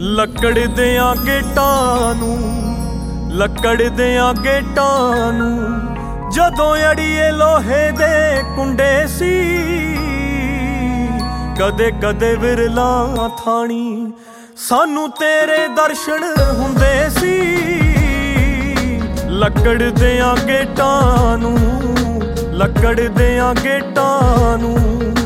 ਲੱਕੜ ਦਿਆਂ ਗੇਟਾਂ ਨੂੰ, ਲੱਕੜ ਦਿਆਂ ਗੇਟਾਂ ਨੂੰ ਜਦੋਂ ਅੜੀਏ ਲੋਹੇ ਦੇ ਕੁੰਡੇ ਸੀ। ਕਦੇ ਕਦੇ ਵਿਰਲਾ ਥਾਣੀ ਸਾਨੂੰ ਤੇਰੇ ਦਰਸ਼ਨ ਹੁੰਦੇ ਸੀ। ਲੱਕੜ ਦਿਆਂ ਗੇਟਾਂ ਨੂੰ, ਲੱਕੜ ਦਿਆਂ ਗੇਟਾਂ ਨੂੰ